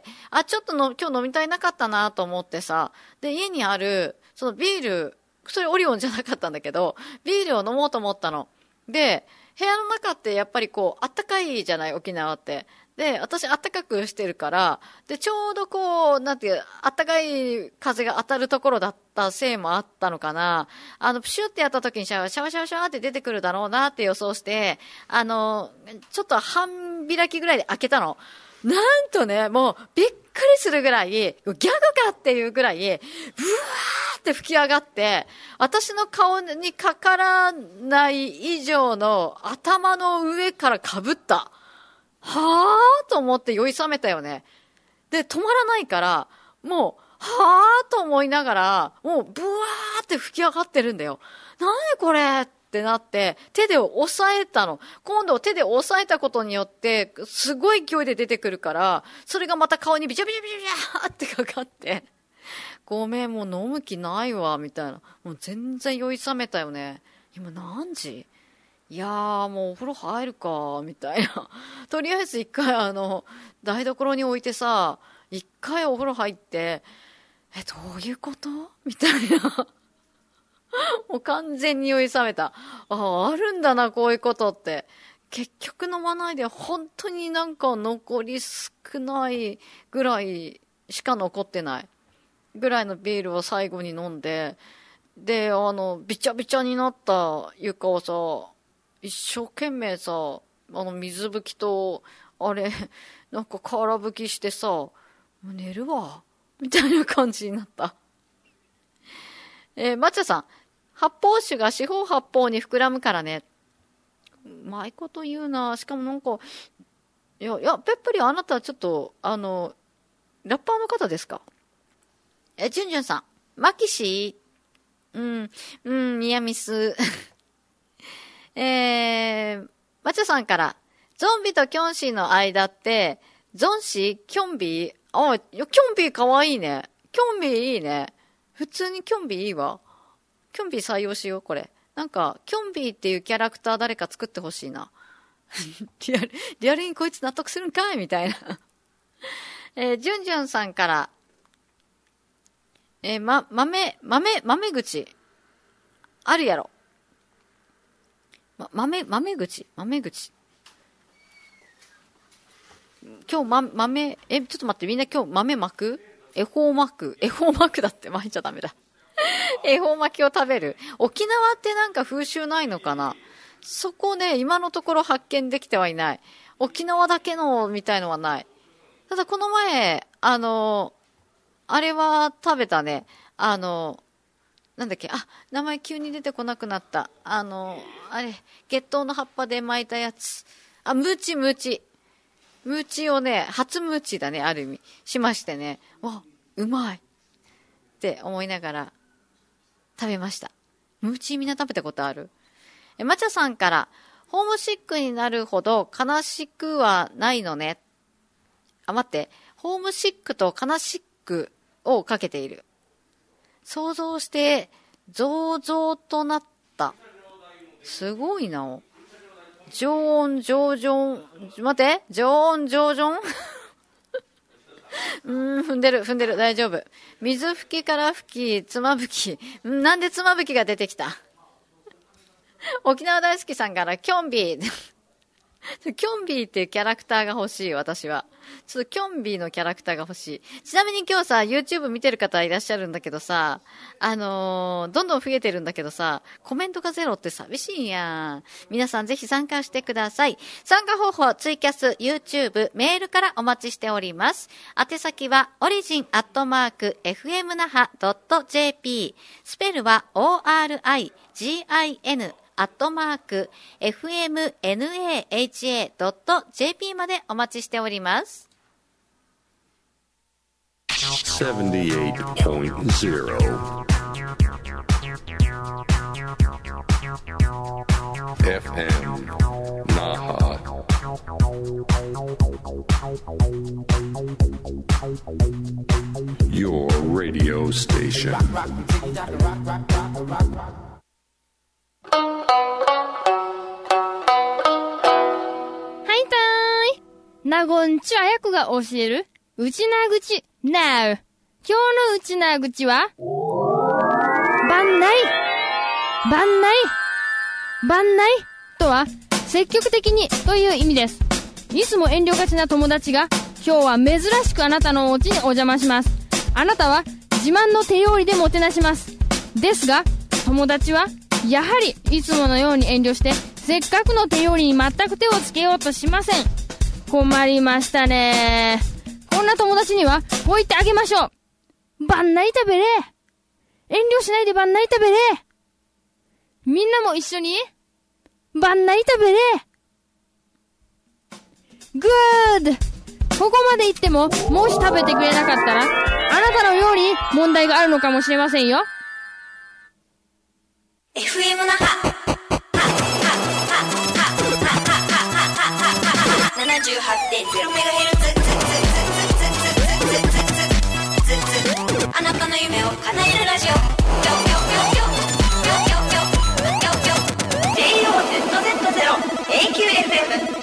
あ、ちょっとの、今日飲みたいなかったなと思ってさ、で、家にある、そのビール、それオリオンじゃなかったんだけど、ビールを飲もうと思ったの。で、部屋の中ってやっぱりこう、あったかいじゃない、沖縄って。で、私あったかくしてるから、で、ちょうどこう、なんていう、あったかい風が当たるところだったせいもあったのかな。あの、プシュってやった時にシャワー、シャワーシャワーシャワーって出てくるだろうなって予想して、あの、ちょっと半開きぐらいで開けたの。なんとね、もう、びっくりするぐらい、ギャグかっていうぐらい、ブワーって吹き上がって、私の顔にかからない以上の頭の上から被った。はぁーと思って酔い覚めたよね。で、止まらないから、もうはぁと思いながら、もうブワーって吹き上がってるんだよ。なにこれってなって、手で押さえたの。今度手で押さえたことによって、すごい勢いで出てくるから、それがまた顔にビチャビチャビチャビチャってかかって、ごめん、もう飲む気ないわ、みたいな。もう全然酔い冷めたよね。今何時？いやー、もうお風呂入るか、みたいな。とりあえず一回あの、台所に置いてさ、一回お風呂入って、え、どういうこと？みたいな。もう完全に酔い冷めた。ああ、あるんだな、こういうことって。結局飲まないで、本当になんか残り少ないぐらいしか残ってない。ぐらいのビールを最後に飲んで、で、あの、びちゃびちゃになった床をさ、一生懸命さ、あの、水拭きと、あれ、なんか空拭きしてさ、もう寝るわ。みたいな感じになった。えー、抹茶さん、発泡酒が四方八方に膨らむからね。うまいこと言うな。しかもなんか、いや、いや、ペップリあなたはちょっと、あの、ラッパーの方ですか？え、ジュンジュンさん、マキシー、うん、うん、ニアミス。えー、マチャさんから、ゾンビとキョンシーの間って、ゾンシー、キョンビー、あ、いや、キョンビーかわいいね。キョンビーいいね。普通にキョンビーいいわ。キョンビー採用しよう、これ。なんか、キョンビーっていうキャラクター誰か作ってほしいな。リアル、リアルにこいつ納得するんかいみたいな。えー、ジュンジュンさんから、えー、ま、豆、豆、豆口。あるやろ。ま、豆、豆口豆口。今日ま、豆、え、ちょっと待って、みんな今日豆巻く？恵方巻く。恵方巻くだって巻いちゃダメだ。恵方巻きを食べる。沖縄ってなんか風習ないのかな？そこね、今のところ発見できてはいない。沖縄だけのみたいのはない。ただこの前、あの、あれは食べたね。あの、なんだっけ、あ、名前急に出てこなくなった。あの、あれ、月桃の葉っぱで巻いたやつ。あ、ムチムチ。ムチをね、初ムチだね、ある意味。しましてね。わ、うまい。って思いながら食べました。ムチみんな食べたことある？え、まちゃさんから、ホームシックになるほど悲しくはないのね。あ、待って。ホームシックと悲しくをかけている。想像して、ゾウゾウとなった。すごいな。常温、常温、待って、常温、常温うーん、踏んでる、踏んでる、大丈夫。水拭きから拭き、つま拭き。んなんでつま拭きが出てきた？沖縄大好きさんから、キョンビー。キョンビーっていうキャラクターが欲しい、私は。ちょっとキョンビーのキャラクターが欲しい。ちなみに今日さ、YouTube 見てる方いらっしゃるんだけどさ、あのー、どんどん増えてるんだけどさ、コメントがゼロって寂しいやん。皆さんぜひ参加してください。参加方法、ツイキャス、YouTube、メールからお待ちしております。宛先は、オリジンアットマーク、エフエムナハドットジェーピー。スペルは、オーアールアイジーアイエヌ。アットマーク エフエムナハ ドットジェーピー までお待ちしております。 ななじゅうはちてんゼロ エフエム Naha Your radio station はいたーい。なごんちあやくが教えるうちなぐち Now。 今日のうちなぐちはばんないばんないばんないとは積極的にという意味です。いつも遠慮がちな友達が今日は珍しくあなたのお家にお邪魔します。あなたは自慢の手料理でもてなします。ですが友達はやはりいつものように遠慮してせっかくの手料理に全く手をつけようとしません。困りましたね。こんな友達にはこう言ってあげましょう。ばんない食べれ。遠慮しないでばんない食べれ。みんなも一緒にばんない食べれ。Good! ここまで言っても、もし食べてくれなかったら、あなたのように問題があるのかもしれませんよ。 エフエム 那覇 ななじゅうはちてんゼロメガヘルツ、あなたの夢を叶えるラジオ。ジェイオーゼットゼットゼロ エーキューエフエム。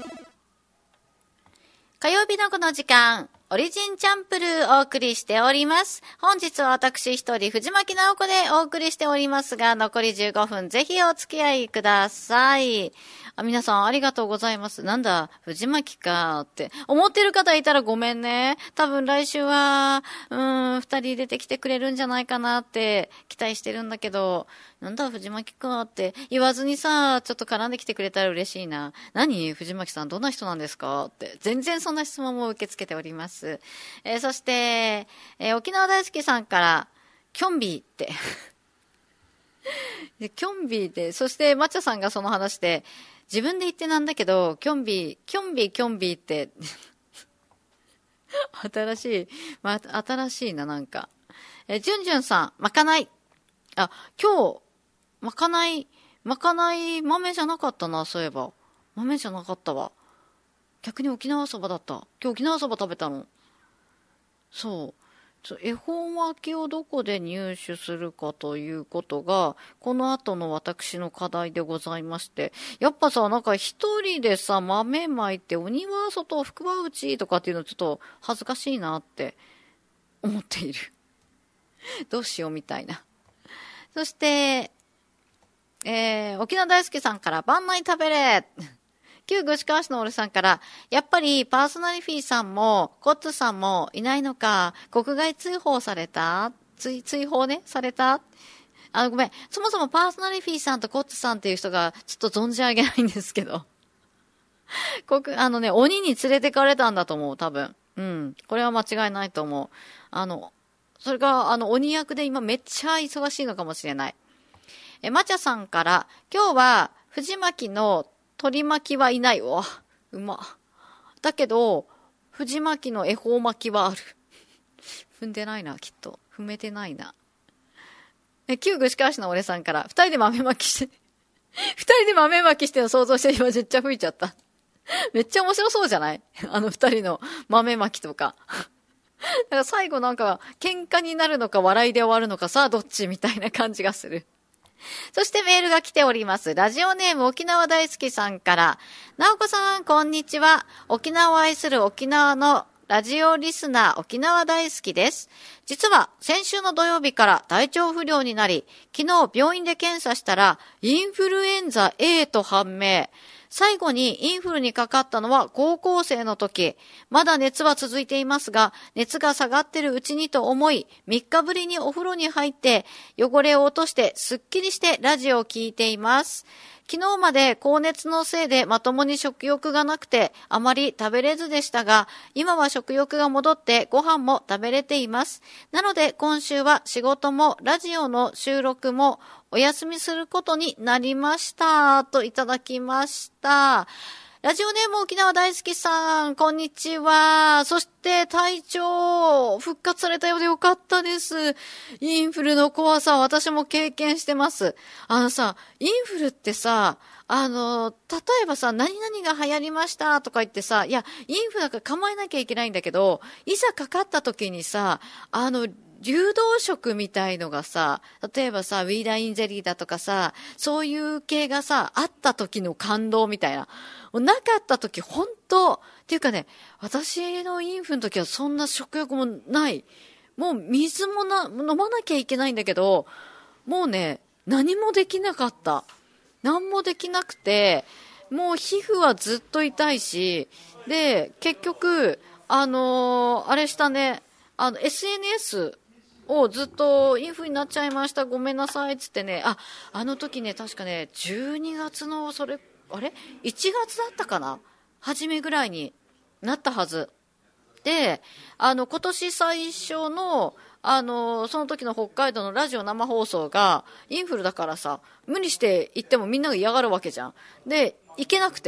火曜日のこの時間、オリジンチャンプルーお送りしております。本日は私一人、藤巻直子でお送りしておりますが、残りじゅうごふんぜひお付き合いください。あ、皆さんありがとうございます。なんだ、藤巻かって思ってる方いたらごめんね。多分来週は、うーん、二人出てきてくれるんじゃないかなって期待してるんだけど、なんだ、藤巻かって言わずにさ、ちょっと絡んできてくれたら嬉しいな。何藤巻さんどんな人なんですかって。全然そんな質問も受け付けております。えー、そして、えー、沖縄大好きさんから、キョンビーって。でキョンビーで、そしてマッチャさんがその話で、自分で言ってなんだけど、キョンビー、キョンビー、キョンビーって、新しい、ま、新しいな、なんか。え、ジュンジュンさん、まかない。あ、今日、まかない、まかない豆じゃなかったな、そういえば。豆じゃなかったわ。逆に沖縄そばだった。今日沖縄そば食べたの。そう。恵方巻きをどこで入手するかということが、この後の私の課題でございまして。やっぱさ、なんか一人でさ、豆巻いて、鬼は外、福は内とかっていうのちょっと恥ずかしいなって思っている。どうしようみたいな。そして、えー、沖縄大好きさんから晩内食べれ旧串川市の俺さんから、やっぱりパーソナリティさんも、コッツさんもいないのか、国外追放された追、追放ねされたあの、ごめん。そもそもパーソナリティさんとコッツさんっていう人が、ちょっと存じ上げないんですけど。国、あのね、鬼に連れてかれたんだと思う、多分。うん。これは間違いないと思う。あの、それが、あの、鬼役で今めっちゃ忙しいのかもしれない。え、まちゃさんから、今日は、藤巻の鳥巻きはいないわ。うま。だけど、藤巻の恵方巻きはある。踏んでないな、きっと。踏めてないな。え、旧串川市の俺さんから、二人で豆巻きして、二人で豆巻きしてるの想像して今めっちゃ吹いちゃった。めっちゃ面白そうじゃない？あの二人の豆巻きとか。だから最後なんか、喧嘩になるのか笑いで終わるのかさあどっちみたいな感じがする。そしてメールが来ております。ラジオネーム沖縄大好きさんから、なおこさん、こんにちは。沖縄を愛する沖縄のラジオリスナー、沖縄大好きです。実は先週の土曜日から体調不良になり、昨日病院で検査したら、インフルエンザ A と判明。最後にインフルにかかったのは高校生の時。まだ熱は続いていますが、熱が下がってるうちにと思い、みっかぶりにお風呂に入って、汚れを落としてすっきりしてラジオを聞いています。昨日まで高熱のせいでまともに食欲がなくてあまり食べれずでしたが、今は食欲が戻ってご飯も食べれています。なので今週は仕事もラジオの収録もお休みすることになりましたといただきました。ラジオネーム沖縄大好きさん、こんにちは。そして体調復活されたようでよかったです。インフルの怖さ私も経験してます。あのさ、インフルってさ、あの、例えばさ、何々が流行りましたとか言ってさ、いや、インフルだから構えなきゃいけないんだけど、いざかかった時にさ、あの、流動食みたいのがさ、例えばさ、ウィーダインゼリーだとかさ、そういう系がさ、あった時の感動みたいな。なかった時、本当っていうかね、私のインフルの時はそんな食欲もない。もう水もな、飲まなきゃいけないんだけど、もうね、何もできなかった。何もできなくて、もう皮膚はずっと痛いし、で、結局、あのー、あれしたね、あの、エスエヌエス、をずっとインフルになっちゃいましたごめんなさいっつってね、あ、あの時ね確かねじゅうにがつのそれあれいちがつだったかな初めぐらいになったはずで、あの今年最初のあのその時の北海道のラジオ生放送がインフルだからさ無理して行ってもみんなが嫌がるわけじゃんで行けなくて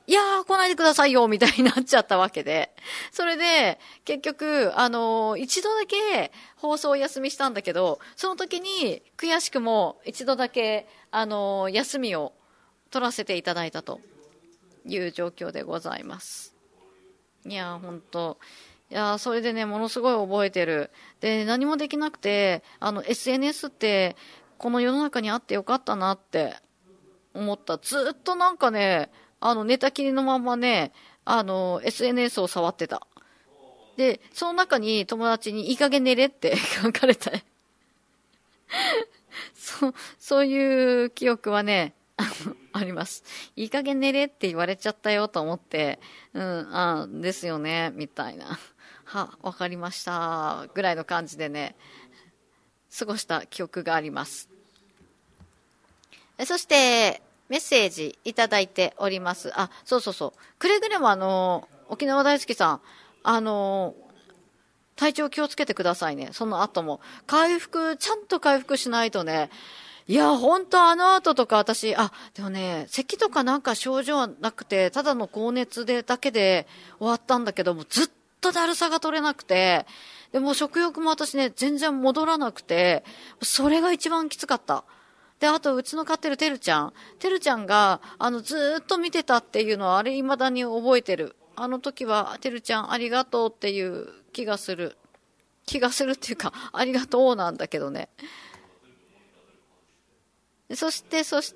いやー来ないでくださいよみたいになっちゃったわけで、それで結局あのー、一度だけ放送を休みしたんだけど、その時に悔しくも一度だけあのー、休みを取らせていただいたという状況でございます。いやー本当、いやーそれでね、ものすごい覚えてる。で、何もできなくて、あの エスエヌエス ってこの世の中にあってよかったなって思った。ずっとなんかね、あの寝たきりのままね、あの エスエヌエス を触ってた。で、その中に友達にいい加減寝れって書かれたそそういう記憶はねあります。いい加減寝れって言われちゃったよと思って、うん、あですよねみたいな、は、わかりましたぐらいの感じでね過ごした記憶があります。えそしてメッセージいただいております。あ、そうそうそう。くれぐれもあの、沖縄大好きさん、あの、体調気をつけてくださいね。その後も。回復、ちゃんと回復しないとね。いや、ほんとあの後とか私、あ、でもね、咳とかなんか症状はなくて、ただの高熱でだけで終わったんだけども、ずっとだるさが取れなくて、でも食欲も私ね、全然戻らなくて、それが一番きつかった。で、あと、うちの飼ってるてるちゃん。てるちゃんが、あの、ずーっと見てたっていうのは、あれ未だに覚えてる。あの時は、てるちゃんありがとうっていう気がする。気がするっていうか、ありがとうなんだけどね。そして、そして、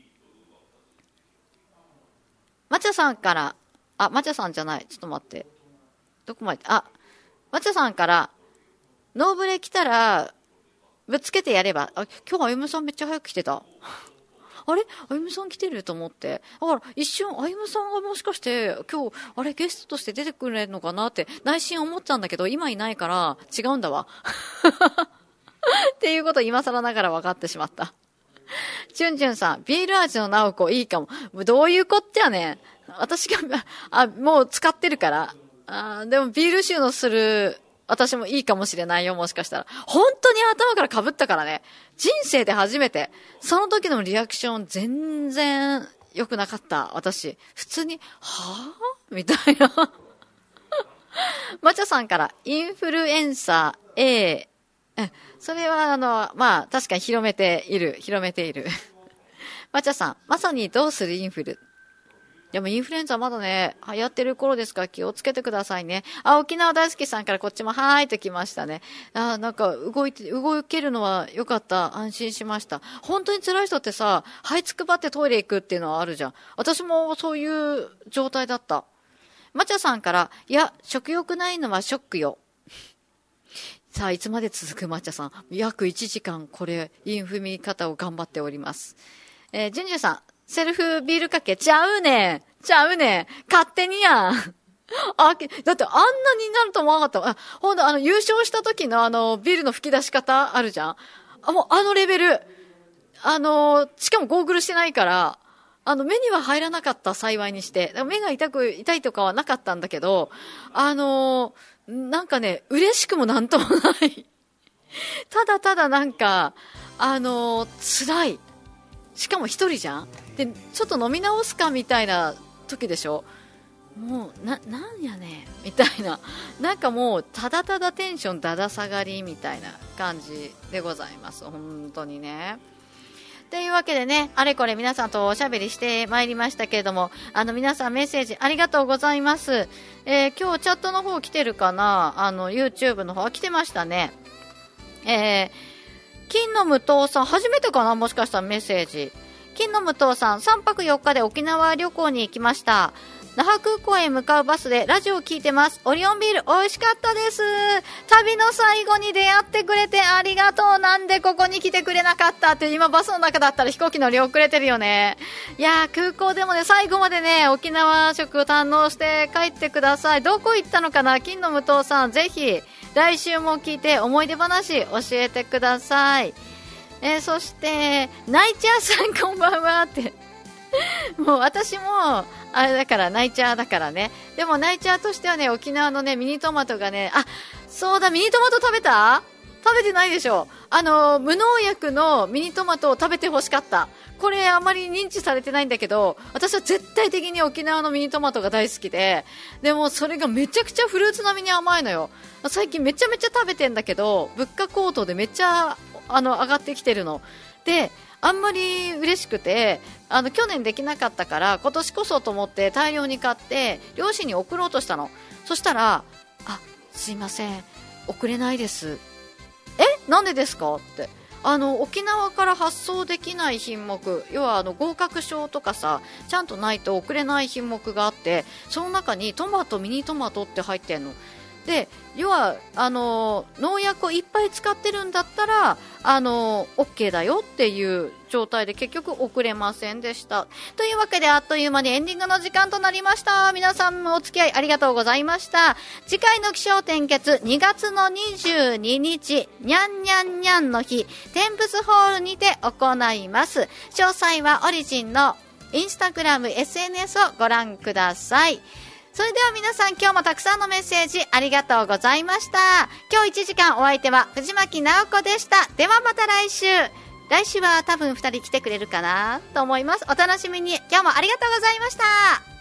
まちゃさんから、あ、まちゃさんじゃない。ちょっと待って。どこまで、あ、まちゃさんから、ノーブレ来たら、ぶつけてやれば、あ、今日あゆむさんめっちゃ早く来てた。あれあゆむさん来てると思って。だから一瞬あゆむさんがもしかして今日あれゲストとして出てくれるのかなって内心思ったんだけど、今いないから違うんだわ。っていうことを今更ながら分かってしまった。チュンチュンさん、ビール味のナオコいいかも。どういうこっちゃね。私が、あ、もう使ってるから。あ、でもビール臭のする私もいいかもしれないよ、もしかしたら。本当に頭から被ったからね。人生で初めて。その時のリアクション全然良くなかった。私。普通に、はぁみたいな。まちゃさんから、インフルエンサー A。それは、あの、まあ、確かに広めている。広めている。まちゃさん、まさにどうするインフル。でもインフルエンザまだね、流行ってる頃ですから気をつけてくださいね。あ、沖縄大好きさんからこっちもはーいと来ましたね。あ、なんか動いて、動けるのは良かった。安心しました。本当に辛い人ってさ、這いつくばってトイレ行くっていうのはあるじゃん。私もそういう状態だった。まちゃさんから、いや、食欲ないのはショックよ。さあ、いつまで続くまちゃさん。約いちじかんこれ、インフミ方を頑張っております。えー、じゅんじゅんさん。セルフビールかけちゃうねん。ちゃうねん。勝手にやん。あ、だってあんなになると思わなかった。あ、ほんとあの優勝した時のあのビールの吹き出し方あるじゃん。あ、もうあのレベル。あの、しかもゴーグルしてないから、あの目には入らなかった幸いにして。目が痛く、痛いとかはなかったんだけど、あの、なんかね、嬉しくもなんともない。ただただなんか、あの、辛い。しかも一人じゃん。で、ちょっと飲み直すかみたいな時でしょ。もう、な、なんやねんみたいな。なんかもう、ただただテンションだだ下がりみたいな感じでございます。本当にね。というわけでね、あれこれ皆さんとおしゃべりしてまいりましたけれども、あの皆さんメッセージありがとうございます。えー、今日チャットの方来てるかな？あの、YouTube の方来てましたね。えー、金の無糖さん、初めてかな？もしかしたらメッセージ。金の無糖さん、さんぱくよっかで沖縄旅行に行きました。那覇空港へ向かうバスでラジオを聞いてます。オリオンビール美味しかったです。旅の最後に出会ってくれてありがとう。なんでここに来てくれなかったって、今バスの中だったら飛行機乗り遅れてるよね。いやー、空港でもね、最後までね、沖縄食を堪能して帰ってください。どこ行ったのかな？金の無糖さん、ぜひ来週も聞いて思い出話教えてください。えー、そしてナイチャーさんこんばんはってもう私もあれだからナイチャーだからね。でもナイチャーとしてはね、沖縄のねミニトマトがね、あ、そうだ、ミニトマト食べた？ 食べてないでしょ。あの無農薬のミニトマトを食べてほしかった。これあまり認知されてないんだけど、私は絶対的に沖縄のミニトマトが大好きで、でもそれがめちゃくちゃフルーツ並みに甘いのよ。最近めちゃめちゃ食べてんだけど、物価高騰でめっちゃあの上がってきてるので、あんまり嬉しくて、あの去年できなかったから今年こそと思って大量に買って両親に送ろうとしたの。そしたら、あ、すいません、送れないです。え、なんでですかって。あの沖縄から発送できない品目、要はあの合格証とかさ、ちゃんとないと送れない品目があって、その中にトマト、ミニトマトって入ってんので、要はあの農薬をいっぱい使ってるんだったらあの OK だよっていう状態で結局送れませんでした。というわけで、あっという間にエンディングの時間となりました。皆さんもお付き合いありがとうございました。次回の気象転結にがつのにじゅうににち、にゃんにゃんにゃんの日、天仏ホールにて行います。詳細はオリジンのインスタグラム エスエヌエス をご覧ください。それでは皆さん、今日もたくさんのメッセージありがとうございました。今日いちじかんお相手は藤巻直子でした。ではまた来週。来週は多分ふたり来てくれるかなと思います。お楽しみに。今日もありがとうございました。